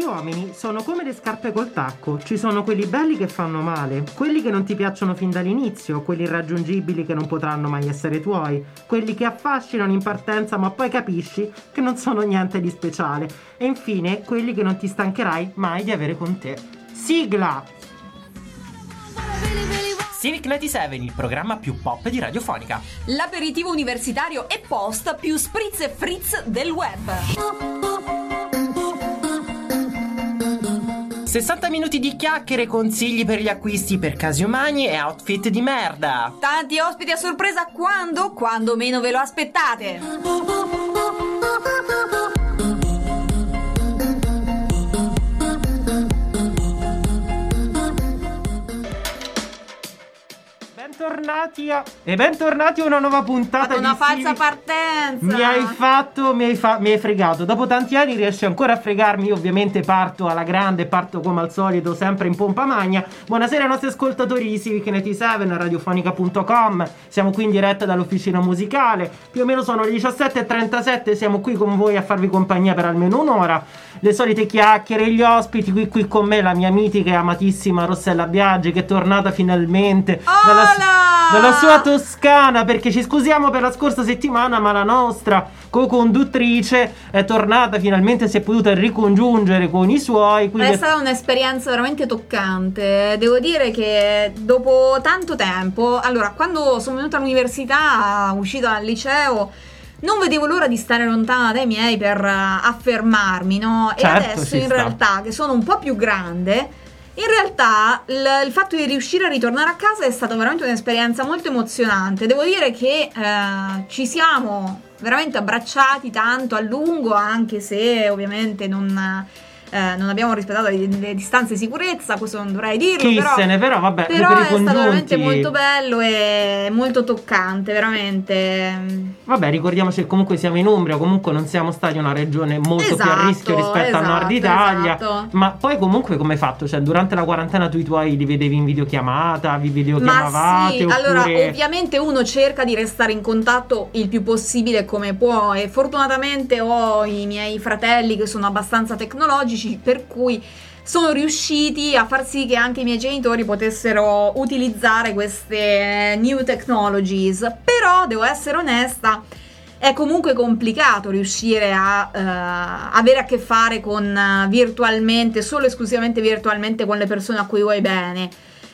uomini sono come le scarpe col tacco, ci sono quelli belli che fanno male, quelli che non ti piacciono fin dall'inizio, quelli irraggiungibili che non potranno mai essere tuoi, quelli che affascinano in partenza ma poi capisci che non sono niente di speciale, e infine quelli che non ti stancherai mai di avere con te. Sigla! Civic 97, il programma più pop di Radiofonica. L'aperitivo universitario e post più spritz e fritz del web. 60 minuti di chiacchiere, consigli per gli acquisti per casi umani e outfit di merda. Tanti ospiti a sorpresa quando? Quando meno ve lo aspettate. Bentornati a una nuova puntata di una falsa Civic. partenza. Mi hai fregato. Dopo tanti anni riesci ancora a fregarmi. Io ovviamente parto alla grande, parto come al solito, sempre in pompa magna. Buonasera ai nostri ascoltatori di Civic 97, radiofonica.com. Siamo qui in diretta dall'officina musicale. Più o meno sono le 17:37. Siamo qui con voi a farvi compagnia per almeno un'ora. Le solite chiacchiere, gli ospiti. Qui con me la mia mitica e amatissima Rossella Biagi, che è tornata finalmente dalla sua Toscana, perché ci scusiamo per la scorsa settimana, ma la nostra co-conduttrice è tornata finalmente, si è potuta ricongiungere con i suoi. È stata un'esperienza veramente toccante. Devo dire che dopo tanto tempo, allora, quando sono venuta all'università, uscita dal liceo, non vedevo l'ora di stare lontana dai miei per affermarmi, no? E certo, adesso in realtà, che sono un po' più grande, in realtà il fatto di riuscire a ritornare a casa è stata veramente un'esperienza molto emozionante. Devo dire che ci siamo veramente abbracciati tanto a lungo, anche se ovviamente non abbiamo rispettato le distanze di sicurezza, questo non dovrei dirlo, però vabbè, però è stato veramente molto bello e molto toccante, veramente. Vabbè, ricordiamoci che comunque siamo in Umbria, comunque non siamo stati una regione molto più a rischio rispetto al nord Italia, ma poi comunque come hai fatto? Cioè durante la quarantena tu i tuoi li vedevi in videochiamata, vi videochiamavate? Ma sì, allora ovviamente uno cerca di restare in contatto il più possibile come può, e fortunatamente ho i miei fratelli che sono abbastanza tecnologici, per cui sono riusciti a far sì che anche i miei genitori potessero utilizzare queste new technologies. Però devo essere onesta, è comunque complicato riuscire a avere a che fare con virtualmente, solo esclusivamente virtualmente, con le persone a cui vuoi bene.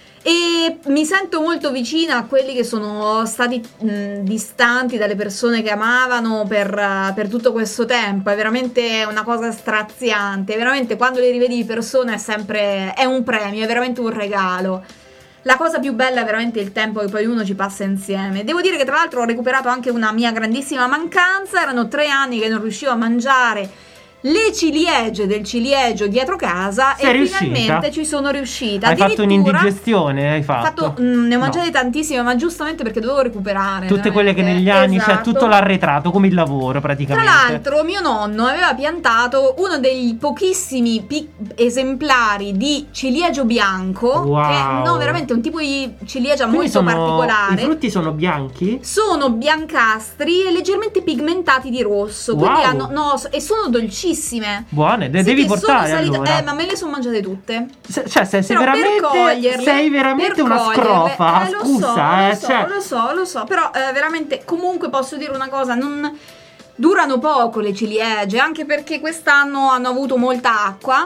E mi sento molto vicina a quelli che sono stati distanti dalle persone che amavano per tutto questo tempo. È veramente una cosa straziante, veramente quando li rivedi di persona è un premio, è veramente un regalo. La cosa più bella è veramente il tempo che poi uno ci passa insieme. Devo dire che tra l'altro ho recuperato anche una mia grandissima mancanza. Erano 3 anni che non riuscivo a mangiare le ciliegie del ciliegio dietro casa. Sei riuscita? Finalmente ci sono riuscita. Hai fatto un'indigestione? Ne ho mangiate tantissime, ma giustamente perché dovevo recuperare tutte quelle che negli anni, esatto. Cioè tutto l'arretrato, come il lavoro praticamente. Tra l'altro mio nonno aveva piantato uno dei pochissimi esemplari di ciliegio bianco. Wow. Che no, veramente un tipo di ciliegia molto particolare. I frutti sono bianchi? Sono biancastri e leggermente pigmentati di rosso. Wow. Quindi e sono dolcissime. Buone, devi portare allora. Ma me le sono mangiate tutte. Cioè sei veramente una scrofa. Lo so, però veramente comunque posso dire una cosa, non durano poco le ciliegie, anche perché quest'anno hanno avuto molta acqua.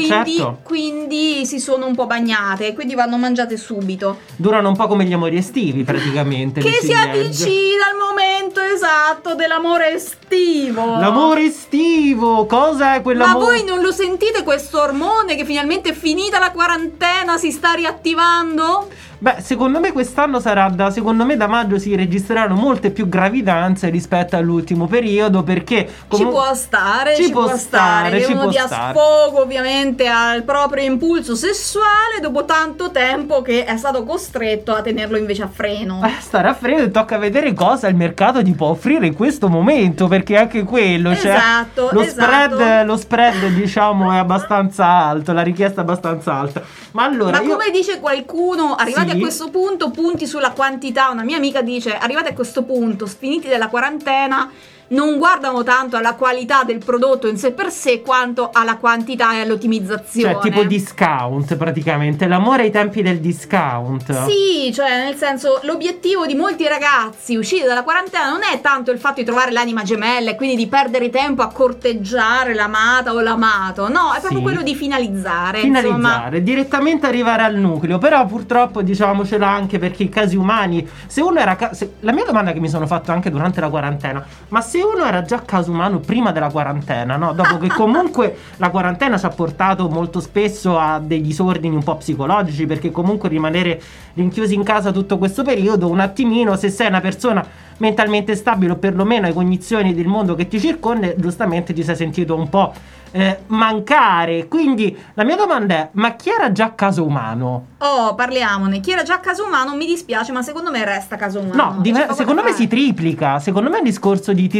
Quindi si sono un po' bagnate, quindi vanno mangiate subito. Durano un po' come gli amori estivi praticamente. Che si avvicina il momento esatto dell'amore estivo. L'amore estivo, cosa è quell'amore? Ma voi non lo sentite questo ormone che finalmente finita la quarantena si sta riattivando? Beh, secondo me quest'anno secondo me da maggio si registreranno molte più gravidanze rispetto all'ultimo periodo, perché ci può stare che uno dia sfogo ovviamente al proprio impulso sessuale dopo tanto tempo che è stato costretto a tenerlo invece a freno. Stare a freno, e tocca vedere cosa il mercato ti può offrire in questo momento, perché anche quello, esatto, lo spread diciamo è abbastanza alto, la richiesta è abbastanza alta. Ma allora come dice qualcuno, arrivati a questo punto punti sulla quantità. Una mia amica dice: arrivati a questo punto, finiti della quarantena, non guardano tanto alla qualità del prodotto in sé per sé quanto alla quantità e all'ottimizzazione. Cioè tipo discount praticamente, l'amore ai tempi del discount. Sì, cioè nel senso, l'obiettivo di molti ragazzi usciti dalla quarantena non è tanto il fatto di trovare l'anima gemella e quindi di perdere tempo a corteggiare l'amata o l'amato, no, è proprio quello di finalizzare, insomma. Direttamente arrivare al nucleo. Però purtroppo diciamocelo anche perché i casi umani, se uno era la mia domanda che mi sono fatto anche durante la quarantena, ma se uno era già caso umano prima della quarantena, no? Dopo che comunque la quarantena ci ha portato molto spesso a dei disordini un po' psicologici, perché comunque rimanere rinchiusi in casa tutto questo periodo, un attimino, se sei una persona mentalmente stabile o perlomeno hai cognizioni del mondo che ti circonda, giustamente ti sei sentito un po' mancare. Quindi la mia domanda è: ma chi era già caso umano? Oh, parliamone. Chi era già caso umano, mi dispiace, ma secondo me resta caso umano. No, secondo me si triplica. Secondo me è un discorso di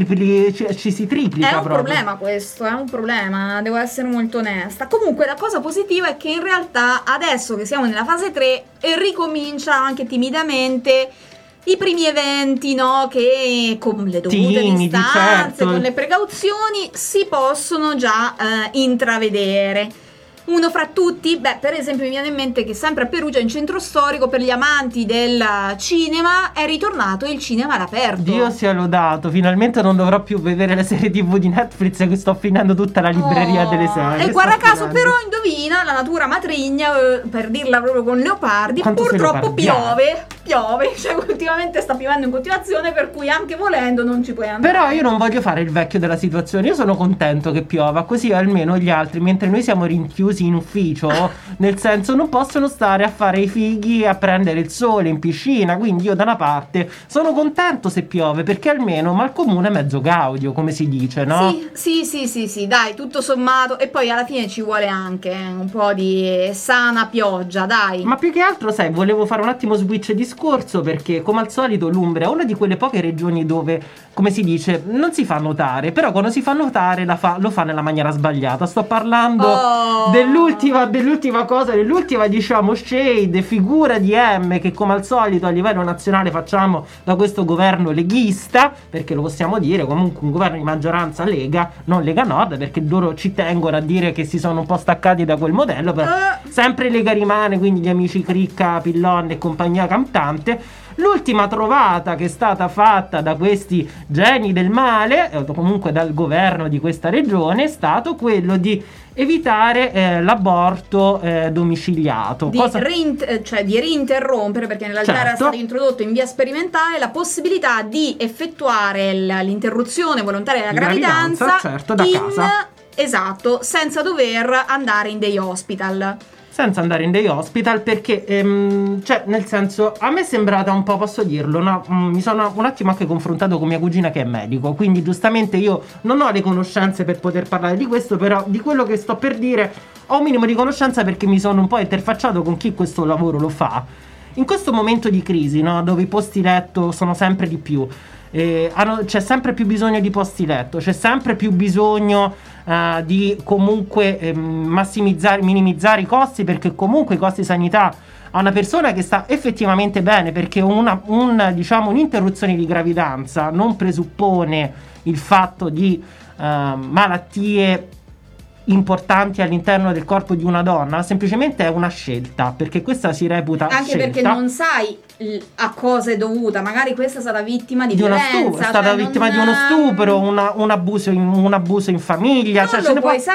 ci si triplica. È un proprio problema questo, è un problema, devo essere molto onesta. Comunque la cosa positiva è che in realtà adesso che siamo nella fase 3 ricomincia anche timidamente i primi eventi, no, che con le dovute distanze, certo, con le precauzioni si possono già intravedere. Uno fra tutti, per esempio mi viene in mente che sempre a Perugia, in centro storico, per gli amanti del cinema è ritornato il cinema all'aperto. Dio sia lodato, finalmente non dovrò più vedere le serie TV di Netflix, che sto finendo tutta la libreria delle serie. E guarda caso però, indovina, la natura matrigna, per dirla proprio con Leopardi, quanto purtroppo piove, cioè ultimamente sta piovendo in continuazione, per cui anche volendo non ci puoi andare. Però io non voglio fare il vecchio della situazione, io sono contento che piova, così almeno gli altri, mentre noi siamo rinchiusi in ufficio, nel senso non possono stare a fare i fighi, a prendere il sole in piscina. Quindi io da una parte sono contento se piove, perché almeno mal comune mezzo gaudio, come si dice, no? Sì, dai, tutto sommato. E poi alla fine ci vuole anche un po' di sana pioggia, dai. Ma più che altro, sai, volevo fare un attimo switch discorso, perché come al solito l'Umbria è una di quelle poche regioni dove, come si dice, non si fa notare, però quando si fa notare lo fa nella maniera sbagliata. Sto parlando dell'ultima cosa, dell'ultima, diciamo, shade, figura di M che come al solito a livello nazionale facciamo da questo governo leghista, perché lo possiamo dire, comunque un governo di maggioranza Lega, non Lega Nord, perché loro ci tengono a dire che si sono un po' staccati da quel modello, però sempre Lega rimane, quindi gli amici Cricca, Pillon e compagnia cantante. L'ultima trovata che è stata fatta da questi geni del male, o comunque dal governo di questa regione, è stato quello di evitare l'aborto domiciliato. Cioè di rinterrompere, perché in realtà era stato introdotto in via sperimentale la possibilità di effettuare l'interruzione volontaria della gravidanza da casa. Esatto, senza dover andare in day hospital. Senza andare in day hospital, perché cioè nel senso, a me è sembrata un po', posso dirlo, no? Mi sono un attimo anche confrontato con mia cugina che è medico, quindi giustamente io non ho le conoscenze per poter parlare di questo, però di quello che sto per dire ho un minimo di conoscenza, perché mi sono un po' interfacciato con chi questo lavoro lo fa. In questo momento di crisi, no, dove i posti letto sono sempre di più, c'è sempre più bisogno di posti letto, c'è sempre più bisogno di comunque minimizzare i costi, perché comunque i costi sanità a una persona che sta effettivamente bene, perché un'interruzione di gravidanza non presuppone il fatto di malattie importanti all'interno del corpo di una donna, semplicemente è una scelta, perché questa si reputa anche scelta. Perché non sai a cosa è dovuta, magari questa è stata vittima di violenza, è stata vittima di uno stupro, un abuso in famiglia, non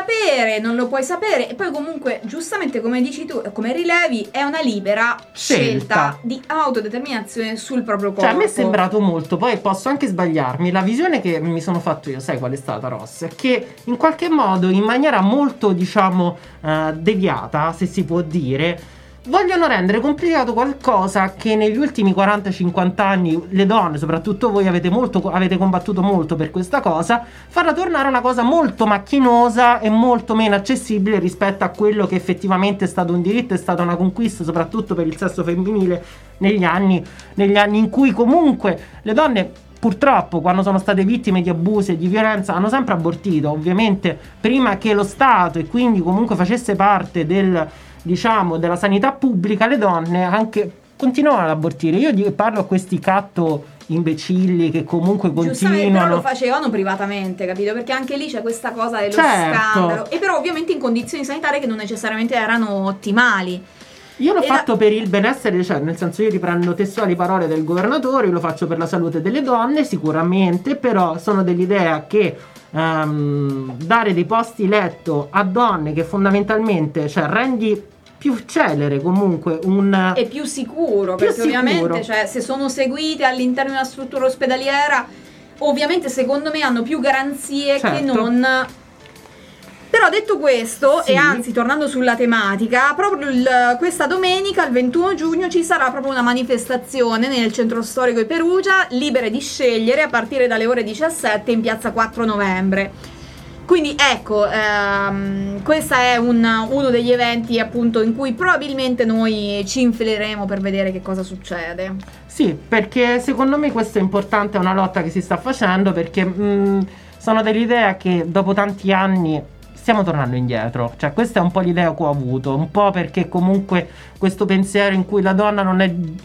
lo puoi sapere. E poi comunque, giustamente come dici tu, come rilevi, è una libera scelta di autodeterminazione sul proprio corpo. Cioè a me è sembrato molto, poi posso anche sbagliarmi, la visione che mi sono fatto io, sai qual è stata, Ross? Che in qualche modo, in maniera molto deviata, se si può dire, vogliono rendere complicato qualcosa che negli ultimi 40-50 anni le donne, soprattutto voi, avete combattuto molto per questa cosa, farla tornare una cosa molto macchinosa e molto meno accessibile rispetto a quello che effettivamente è stato un diritto, è stata una conquista, soprattutto per il sesso femminile negli anni in cui comunque le donne, purtroppo, quando sono state vittime di abusi e di violenza, hanno sempre abortito, ovviamente prima che lo Stato e quindi comunque facesse parte della sanità pubblica. Le donne anche continuavano ad abortire. Io parlo a questi catto imbecilli che comunque Giustamente, però continuano. lo facevano privatamente, capito? Perché anche lì c'è questa cosa dello Certo. scandalo, e però ovviamente in condizioni sanitarie che non necessariamente erano ottimali. Io l'ho E fatto per il benessere, cioè nel senso io riprendo testuali parole del governatore, io lo faccio per la salute delle donne sicuramente, però sono dell'idea che dare dei posti letto a donne che fondamentalmente, cioè rendi più celere comunque È più sicuro, Più perché sicuro. ovviamente, cioè, se sono seguite all'interno di una struttura ospedaliera, ovviamente secondo me hanno più garanzie che Certo. non. Però detto questo, Sì. e anzi tornando sulla tematica, proprio questa domenica, il 21 giugno, ci sarà proprio una manifestazione nel centro storico di Perugia, libere di scegliere, a partire dalle ore 17 in piazza 4 novembre. Quindi ecco, questo è uno degli eventi appunto in cui probabilmente noi ci infileremo per vedere che cosa succede. Sì, perché secondo me questo è importante, è una lotta che si sta facendo, perché sono dell'idea che dopo tanti anni stiamo tornando indietro, cioè questa è un po' l'idea che ho avuto, un po' perché comunque questo pensiero in cui la donna non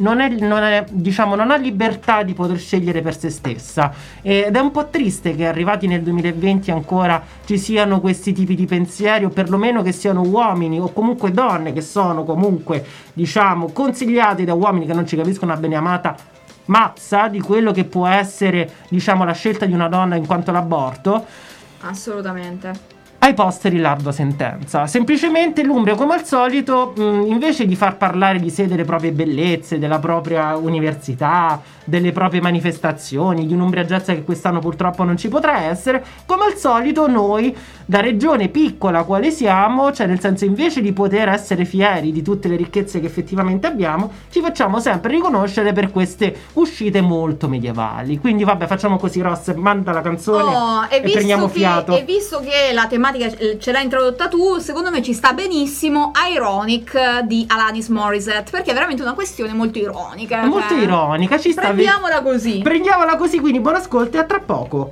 ha libertà di poter scegliere per se stessa, ed è un po' triste che arrivati nel 2020 ancora ci siano questi tipi di pensieri, o perlomeno che siano uomini o comunque donne che sono comunque consigliati da uomini che non ci capiscono una beneamata mazza di quello che può essere la scelta di una donna in quanto l'aborto, Assolutamente. ai posteri l'ardua sentenza. Semplicemente l'Umbria, come al solito, invece di far parlare di sé, delle proprie bellezze, della propria università, delle proprie manifestazioni, di un'Umbria Jazz che quest'anno purtroppo non ci potrà essere, come al solito noi, da regione piccola quale siamo, cioè nel senso, invece di poter essere fieri di tutte le ricchezze che effettivamente abbiamo, ci facciamo sempre riconoscere per queste uscite molto medievali. Quindi vabbè, facciamo così, Ross, manda la canzone e prendiamo fiato. E visto che la tematica ce l'hai introdotta tu, secondo me ci sta benissimo Ironic di Alanis Morissette, perché è veramente una questione molto ironica. Molto ironica, ci sta. Prendiamola così. Prendiamola così, quindi buon ascolto e a tra poco.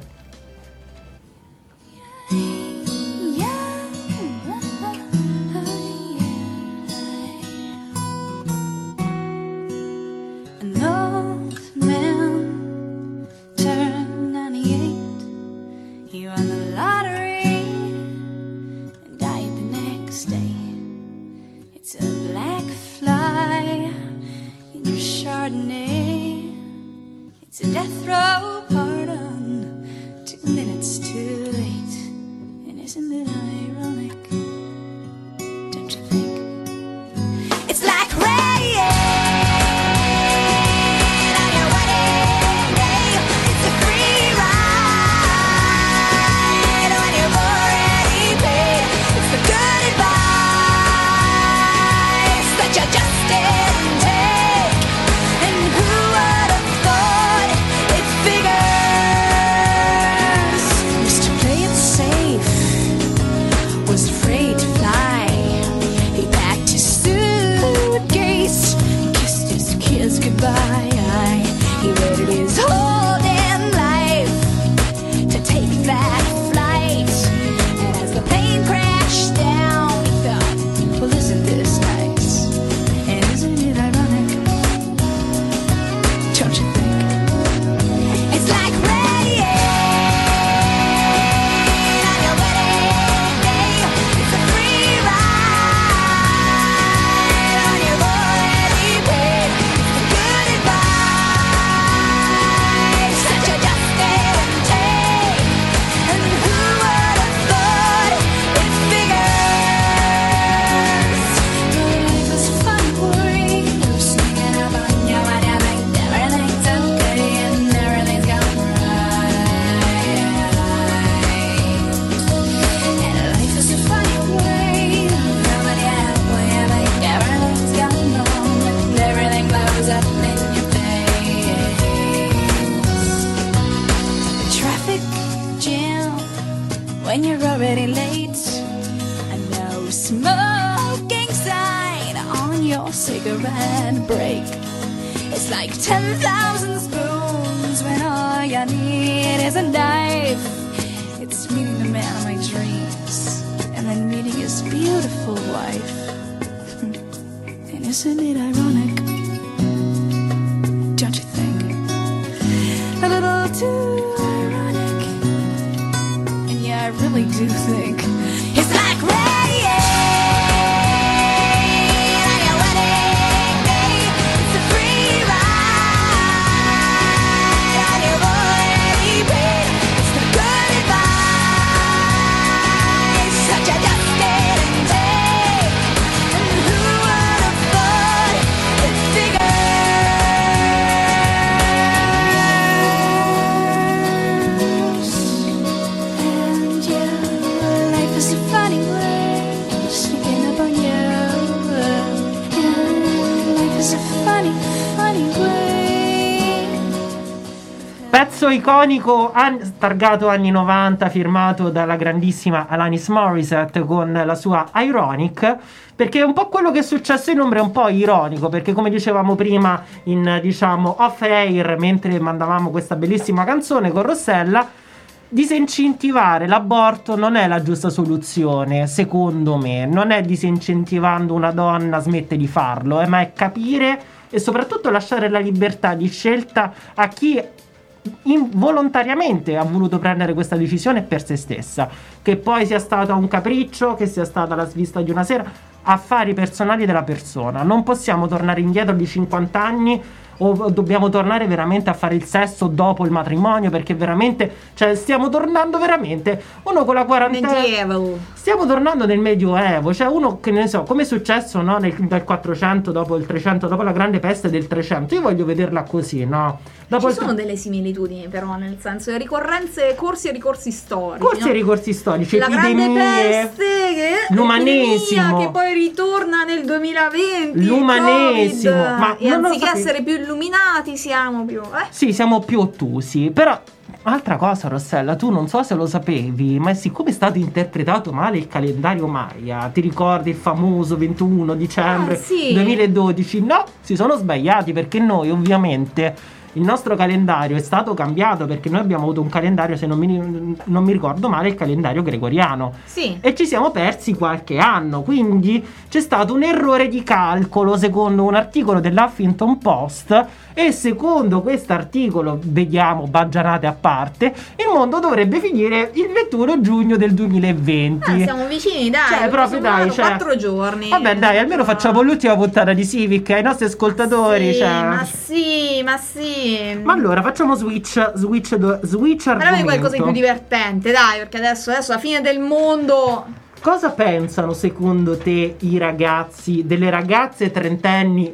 An old man turned 98. He won the lottery and died the next day. It's a black fly in your Chardonnay. It's a death row pardon, 2 minutes too late. And isn't it ironic? Don't you think? It's like rain on your wedding day. It's a free ride when you've already paid. It's the good advice that you just didn't take. And who would have thought it figures? Used to play it safe, was afraid to fly. He packed his suitcase, kissed his kids goodbye. He waited his whole damn life to take that flight. And as the plane crashed down, he thought, well, isn't this nice? And isn't it ironic? Don't you think? It's like rain on your wedding day. It's a free ride when you've already paid. It's the good advice that you just didn't take. And who would have thought it figures? Life is fun for you, sneaking up on you when you think everything's okay and everything's gone right. And life is a funny way, coming halfway, you think everything's gone wrong and everything blows up in your face. The traffic jam when you're already late. A no smoking sign on your cigarette break. It's like 10,000 spoons when all you need is a knife. It's meeting the man of my dreams and then meeting his beautiful wife. And isn't it ironic? Don't you think? I really do think it's like rain on your wedding day. It's a free ride on your already paid. It's the good advice, such a dusted day. And who would have thought it figures? And yeah, life is a funny way, sneaking up on you. Yeah, life is a funny, funny way. Pezzo iconico targato anni 90, firmato dalla grandissima Alanis Morissette con la sua Ironic, perché è un po' quello che è successo in Ombra, è un po' ironico, perché come dicevamo prima in, diciamo, off air, mentre mandavamo questa bellissima canzone con Rossella, disincentivare l'aborto non è la giusta soluzione, secondo me. Non è disincentivando una donna smette di farlo, ma è capire e soprattutto lasciare la libertà di scelta a chi involontariamente ha voluto prendere questa decisione per se stessa, che poi sia stata un capriccio, che sia stata la svista di una sera, affari personali della persona. Non possiamo tornare indietro di 50 anni, o dobbiamo tornare veramente a fare il sesso dopo il matrimonio, perché veramente, cioè, stiamo tornando veramente uno con la quarantena, Medieval. stiamo tornando nel medioevo, cioè uno che ne so, come è successo, no, dal 400 dopo il 300, dopo la grande peste del 300. Io voglio vederla così, no? Dopo Ci sono delle similitudini però, nel senso, le ricorrenze, corsi e ricorsi storici, corsi no? e ricorsi storici, La grande epidemie, peste, l'umanesimo, l'epidemia che poi ritorna nel 2020, l'umanesimo, il Covid, ma e non lo anziché sapevo. essere più illuminati siamo più Sì, siamo più ottusi. Però altra cosa, Rossella, tu non so se lo sapevi, ma siccome è stato interpretato male il calendario Maya, ti ricordi il famoso 21 dicembre sì. 2012? No, si sono sbagliati, perché noi ovviamente il nostro calendario è stato cambiato, perché noi abbiamo avuto un calendario, se non mi ricordo male, il calendario gregoriano. Sì. E ci siamo persi qualche anno, quindi c'è stato un errore di calcolo secondo un articolo dell'Huffington Post, e secondo questo articolo, vediamo, baggianate a parte, il mondo dovrebbe finire il 21 giugno del 2020. Siamo vicini, dai, Cioè, proprio dai, 4 giorni. Vabbè, dai, almeno facciamo l'ultima puntata di Civic ai nostri ascoltatori. Sì, cioè. ma sì. Ma allora facciamo switch Parliamo di argomento. qualcosa di più divertente, dai, perché adesso la fine del mondo. Cosa pensano secondo te i ragazzi, delle ragazze trentenni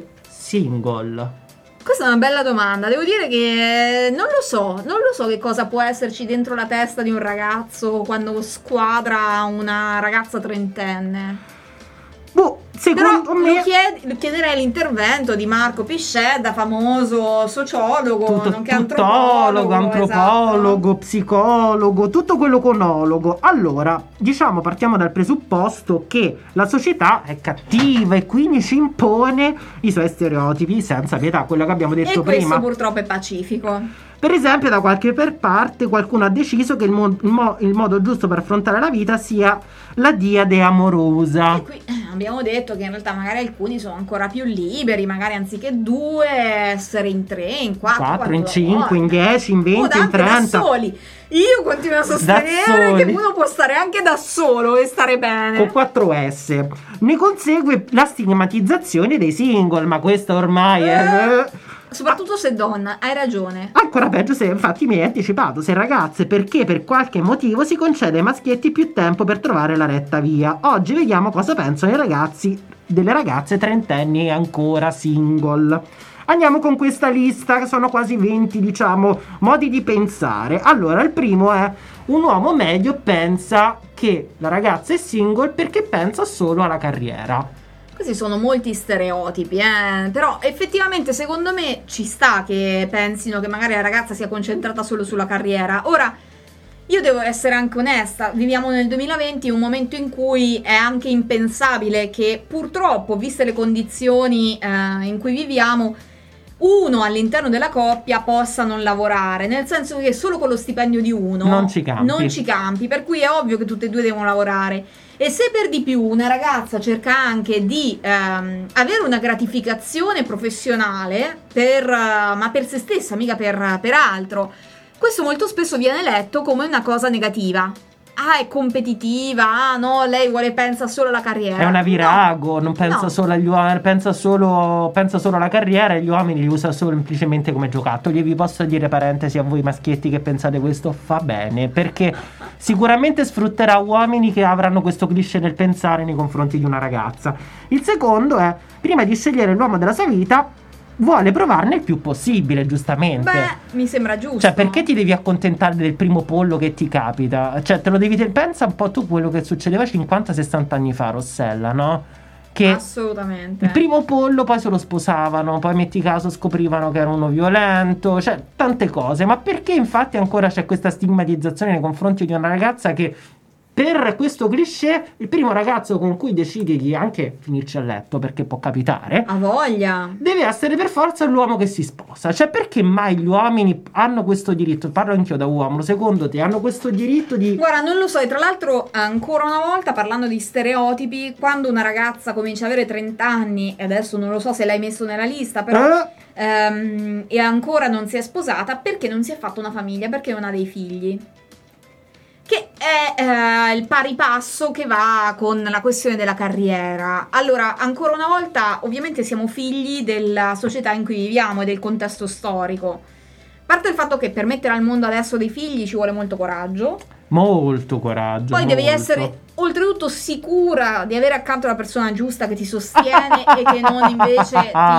single? Questa è una bella domanda. Devo dire che non lo so che cosa può esserci dentro la testa di un ragazzo quando squadra una ragazza trentenne. Boh, secondo Però me chiederei l'intervento di Marco Piscedda, famoso sociologo, nonché tuttologo, antropologo, esatto. psicologo, tutto quello con ologo. Allora, diciamo, partiamo dal presupposto che la società è cattiva e quindi ci impone i suoi stereotipi senza pietà, quello che abbiamo detto E questo prima. purtroppo è pacifico. Per esempio, da qualche parte qualcuno ha deciso che il modo giusto per affrontare la vita sia la diade amorosa. E qui abbiamo detto che in realtà magari alcuni sono ancora più liberi, magari anziché 2 essere in 3, in 4, in 5, in 10, in 20, in 30. Da soli. Io continuo a sostenere che uno può stare anche da solo e stare bene. Con 4S. Ne consegue la stigmatizzazione dei single, ma questa ormai è... Soprattutto se donna, hai ragione. Ancora peggio se, infatti mi hai anticipato, se ragazze, perché per qualche motivo si concede ai maschietti più tempo per trovare la retta via. Oggi vediamo cosa pensano i ragazzi delle ragazze trentenni ancora single. Andiamo con questa lista, che sono quasi 20, diciamo, modi di pensare. Allora, il primo è: un uomo medio pensa che la ragazza è single perché pensa solo alla carriera. Questi sono molti stereotipi, però effettivamente secondo me ci sta che pensino che magari la ragazza sia concentrata solo sulla carriera. Ora, io devo essere anche onesta, viviamo nel 2020, un momento in cui è anche impensabile che purtroppo, viste le condizioni in cui viviamo, uno all'interno della coppia possa non lavorare, nel senso che solo con lo stipendio di uno non ci campi, per cui è ovvio che tutte e due devono lavorare. E se per di più una ragazza cerca anche di avere una gratificazione professionale ma per se stessa, mica per altro, questo molto spesso viene letto come una cosa negativa. è competitiva, no, lei pensa solo alla carriera. È una virago, non pensa No. solo agli uomini, pensa solo alla carriera, e gli uomini li usa semplicemente come giocattoli. E vi posso dire, parentesi, a voi maschietti che pensate questo, fa bene, perché sicuramente sfrutterà uomini che avranno questo cliché nel pensare nei confronti di una ragazza. Il secondo è, prima di scegliere l'uomo della sua vita, vuole provarne il più possibile, giustamente. Beh, mi sembra giusto. Cioè, perché ti devi accontentare del primo pollo che ti capita? Cioè, te lo devi pensa un po' tu quello che succedeva 50-60 anni fa, Rossella, no? Che Assolutamente. il primo pollo poi se lo sposavano, poi metti caso scoprivano che era uno violento, cioè tante cose. Ma perché infatti ancora c'è questa stigmatizzazione nei confronti di una ragazza che, per questo cliché, il primo ragazzo con cui decidi di anche finirci a letto, perché può capitare, Ha voglia. deve essere per forza l'uomo che si sposa? Cioè, perché mai gli uomini hanno questo diritto? Parlo anch'io da uomo, secondo te hanno questo diritto di... Guarda, non lo so, e tra l'altro, ancora una volta, parlando di stereotipi, quando una ragazza comincia ad avere 30 anni, e adesso non lo so se l'hai messo nella lista, però e ancora non si è sposata, perché non si è fatta una famiglia, perché non ha dei figli. Che è il pari passo che va con la questione della carriera. Allora, ancora una volta, ovviamente siamo figli della società in cui viviamo e del contesto storico. A parte il fatto che per mettere al mondo adesso dei figli ci vuole molto coraggio. Molto coraggio. Poi devi molto. essere oltretutto sicura di avere accanto la persona giusta che ti sostiene e che non invece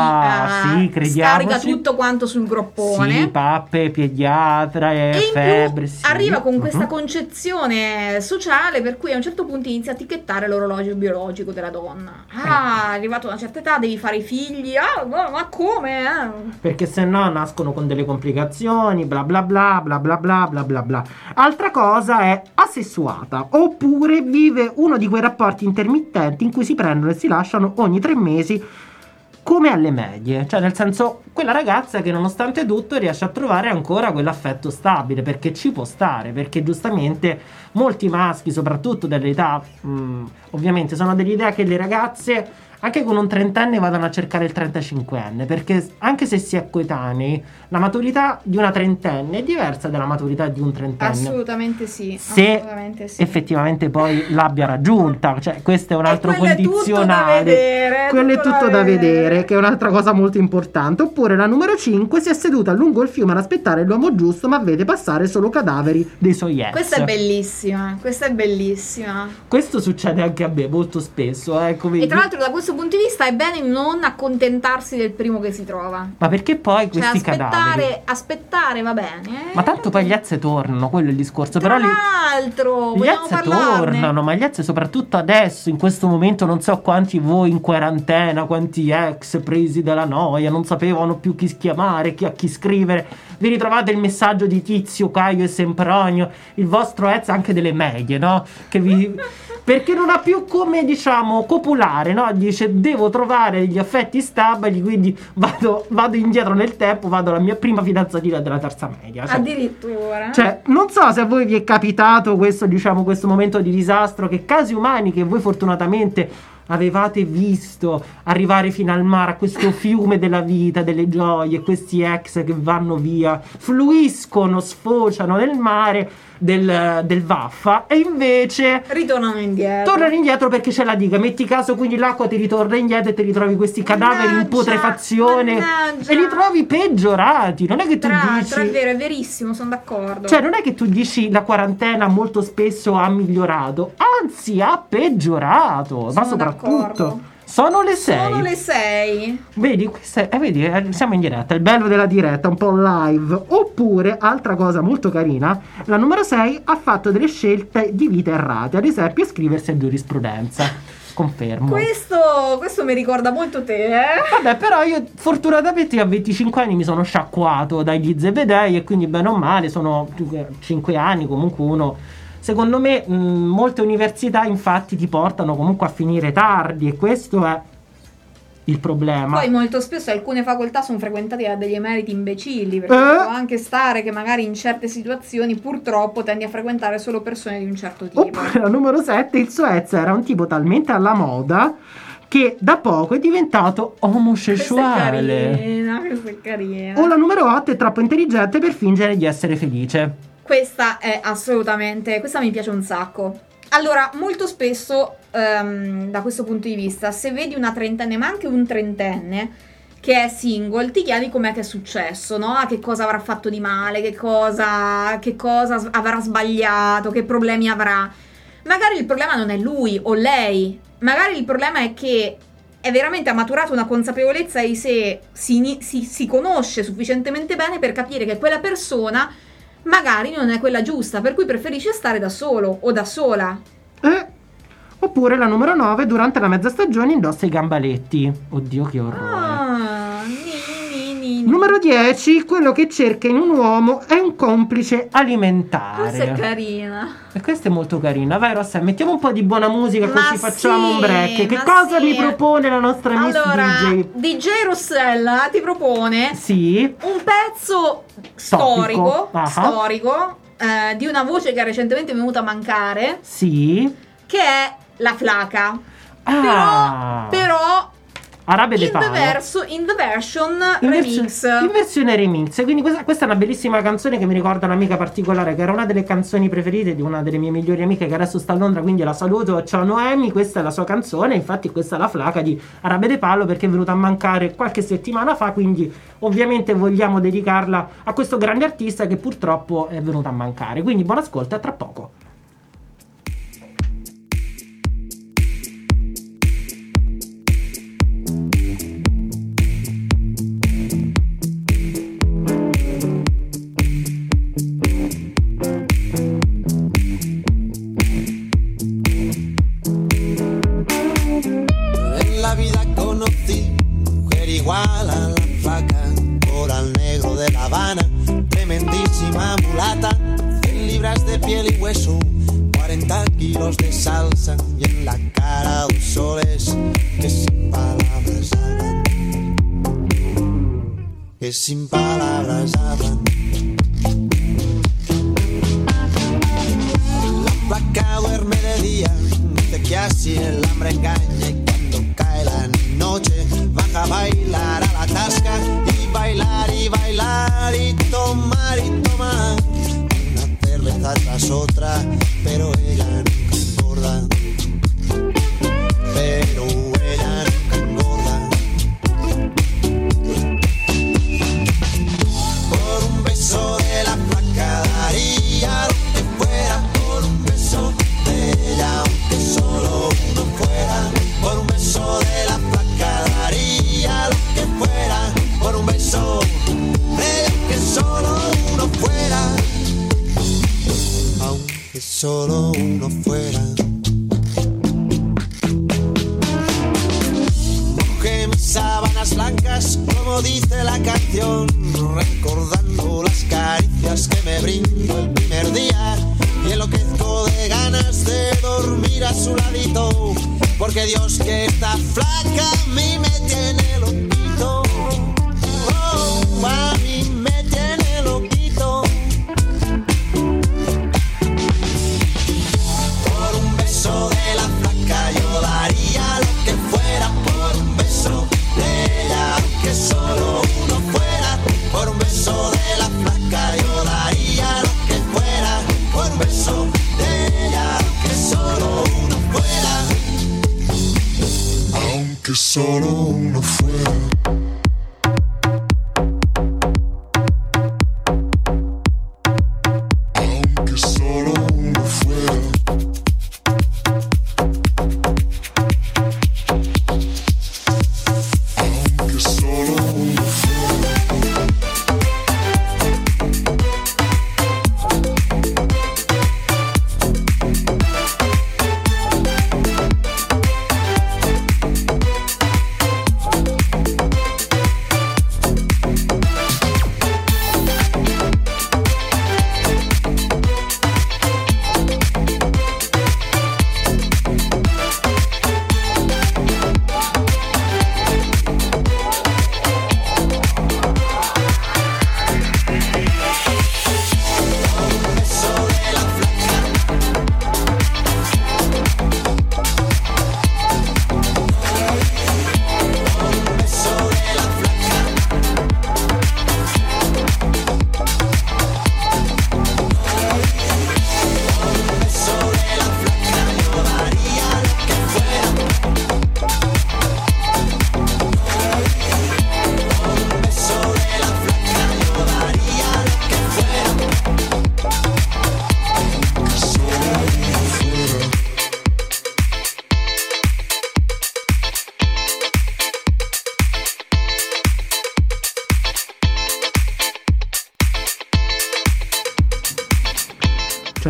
sì, ti crediamoci. scarica tutto quanto sul groppone. Sì, pappe, pediatra e E in febbre, più sì. arriva con questa Mhm. concezione sociale per cui a un certo punto inizia a etichettare l'orologio biologico della donna. Arrivato a una certa età devi fare i figli. Ma come? Perché se no nascono con delle complicazioni, bla bla bla bla bla bla bla bla bla. Altra cosa è asessuata, oppure vive uno di quei rapporti intermittenti in cui si prendono e si lasciano ogni 3 mesi, come alle medie. Cioè, nel senso, quella ragazza che nonostante tutto riesce a trovare ancora quell'affetto stabile, perché ci può stare, perché giustamente molti maschi, soprattutto dell'età, ovviamente sono dell'idea che le ragazze anche con un 30enne vadano a cercare il 35enne, perché anche se si è coetanei, la maturità di una trentenne è diversa dalla maturità di un trentenne. Assolutamente sì. Se assolutamente sì. effettivamente poi l'abbia raggiunta, cioè questo è un altro quello è tutto condizionale. da vedere, Quello è tutto tutto da da vedere. vedere, che è un'altra cosa molto importante. Oppure la numero 5, si è seduta lungo il fiume ad aspettare l'uomo giusto, ma vede passare solo cadaveri dei suoi ex. Questa è bellissima, questa è bellissima. Questo succede anche a me molto spesso, come E tra l'altro da questo punto di vista è bene non accontentarsi del primo che si trova. ma perché poi Cioè questi cadaveri? aspettare va bene. Ma tanto poi gli ex tornano, quello è il discorso. Tra Però l'altro, gli vogliamo ex parlarne? tornano, ma gli ex soprattutto adesso, in questo momento, non so quanti voi in quarantena, quanti ex presi dalla noia, non sapevano più chi chiamare, a chi scrivere. Vi ritrovate il messaggio di Tizio, Caio e Sempronio, il vostro ex anche delle medie, no? Che vi... perché non ha più come, diciamo, copulare, no? Dice, devo trovare gli affetti stabili, quindi vado indietro nel tempo, vado alla mia prima fidanzatina della terza media. Addirittura. Cioè, non so se a voi vi è capitato questo, diciamo, questo momento di disastro, che casi umani che voi fortunatamente avevate visto arrivare fino al mare, a questo fiume della vita, delle gioie, questi ex che vanno via, fluiscono, sfociano nel mare del Vaffa, e invece Ritornano indietro. tornano indietro perché c'è la diga. Metti caso, quindi l'acqua ti ritorna indietro e ti ritrovi questi cadaveri in Mannaggia, putrefazione mannaggia. e li trovi peggiorati. Non è che tu Tra dici, l'altro è vero, è verissimo, sono d'accordo. cioè, non è che tu dici la quarantena molto spesso ha migliorato, anzi ha peggiorato. Ma Sono soprattutto d'accordo. sono le 6. Sono le 6. Vedi, siamo in diretta, il bello della diretta, un po' live. Oppure, altra cosa molto carina, la numero 6 ha fatto delle scelte di vita errate, ad esempio iscriversi a giurisprudenza. Confermo. Questo mi ricorda molto te, Vabbè, però io fortunatamente a 25 anni mi sono sciacquato dagli zebedei, e quindi bene o male sono 5 anni comunque uno. Secondo me molte università infatti ti portano comunque a finire tardi, e questo è il problema. Poi molto spesso alcune facoltà sono frequentate da degli emeriti imbecilli, perché può anche stare che magari in certe situazioni purtroppo tendi a frequentare solo persone di un certo tipo. Oppure la numero 7, il suo ex era un tipo talmente alla moda che da poco è diventato omosessuale. Questa è carina. O la numero 8 è troppo intelligente per fingere di essere felice. Questa è assolutamente, questa mi piace un sacco. Allora, molto spesso, da questo punto di vista, se vedi una trentenne, ma anche un trentenne che è single, ti chiedi com'è che è successo, no? Che cosa avrà fatto di male, che cosa avrà sbagliato, che problemi avrà. Magari il problema non è lui o lei, magari il problema è che è veramente ha maturato una consapevolezza di sé, si conosce sufficientemente bene per capire che quella persona magari non è quella giusta, per cui preferisce stare da solo o da sola. Oppure la numero 9, durante la mezza stagione indossa i gambaletti. Oddio, che orrore. Numero 10, quello che cerca in un uomo è un complice alimentare. Questa è carina. E questa è molto carina. Vai Rossa, mettiamo un po' di buona musica così facciamo un break. Che ma cosa sì. mi propone la nostra Miss Allora, DJ? DJ Rossella ti propone Sì. un pezzo Topico. storico di una voce che recentemente è venuta a mancare, Sì. che è la Flaca. Ah. Però Arabe de Palo. in the version remix. In versione remix. Quindi questa è una bellissima canzone che mi ricorda un'amica particolare, che era una delle canzoni preferite di una delle mie migliori amiche, che adesso sta a Londra, quindi la saluto. Ciao Noemi, questa è la sua canzone. Infatti questa è la Flaca di Arabe de Palo, perché è venuta a mancare qualche settimana fa, quindi ovviamente vogliamo dedicarla a questo grande artista che purtroppo è venuto a mancare. Quindi buon ascolto e a tra poco. Igual a la Flaca, coral negro de La Habana, tremendísima mulata, 100 libras de piel y hueso, 40 kilos de salsa y en la cara 2 soles que sin palabras hablan, que sin palabras hablan. La Flaca duerme de día, dice que así el hambre engaña, y cuando cae la noche baja a bailar a la tasca y bailar y tomar una cerveza tras otra, pero ella nunca engorda, pero ella nunca engorda. Por un beso de la Flaca daría lo que fuera, por un beso de ella aunque solo uno fuera, por un beso de la Flaca daría lo que fuera, por un beso de ella aunque solo uno fuera, aunque solo uno fuera. Mojé mis sábanas blancas, como dice la canción, recordando las caricias que me brindó el primer día, y enloquezco de ganas de dormir a su ladito, porque Dios que esta Flaca a mí me tiene loquito, oh, a mí me tiene loquito. Por un beso de la Flaca yo daría lo que fuera, por un beso de ella aunque solo uno fuera, por un beso de la Flaca yo daría lo que fuera, por un beso de ella aunque solo uno fuera, aunque solo uno fuera. Aunque solo uno fuera. Aunque solo uno fuera.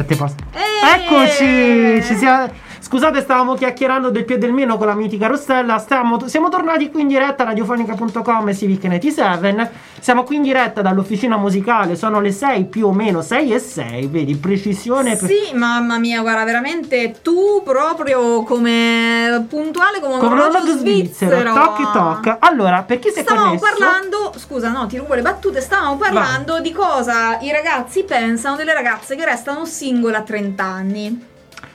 te posso. Eccoci! Scusate, stavamo chiacchierando del più e del meno con la mitica Rossella. Siamo tornati qui in diretta a radiofonica.com e Civic 97. Siamo qui in diretta dall'officina musicale. Sono le 6 più o meno, 6 e 6. Vedi, precisione. Sì, mamma mia, guarda, veramente tu proprio come puntuale come un orologio svizzero. Toc. Allora, per chi si è connesso? Stavamo parlando, scusa, no, ti rubo le battute. Stavamo parlando di cosa i ragazzi pensano delle ragazze che restano single a 30 anni.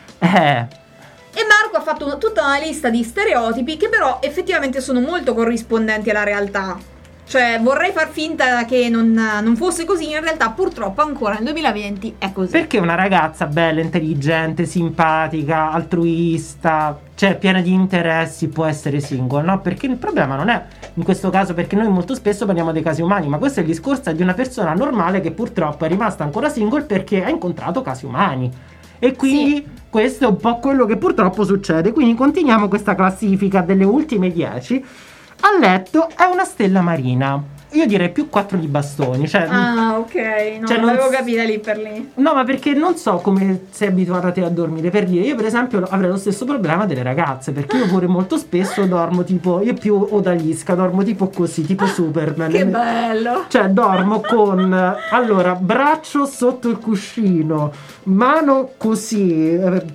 E Marco ha fatto tutta una lista di stereotipi che però effettivamente sono molto corrispondenti alla realtà. Cioè, vorrei far finta che non fosse così, in realtà purtroppo ancora nel 2020 è così. Perché una ragazza bella, intelligente, simpatica, altruista, cioè piena di interessi, può essere single, no? Perché il problema non è in questo caso, perché noi molto spesso parliamo dei casi umani, ma questo è il discorso di una persona normale che purtroppo è rimasta ancora single perché ha incontrato casi umani. E quindi questo è un po' quello che purtroppo succede. Quindi continuiamo questa classifica delle ultime 10. A letto è una stella marina. Io direi più 4 di bastoni, cioè, ok, no, cioè non l'avevo capita lì per lì. No, ma perché non so come sei abituata te a dormire. Per dire, io per esempio avrei lo stesso problema delle ragazze, perché io pure molto spesso dormo tipo, io più odalisca, dormo tipo così, tipo Superman. Che bello. Cioè dormo con, allora, braccio sotto il cuscino, mano così,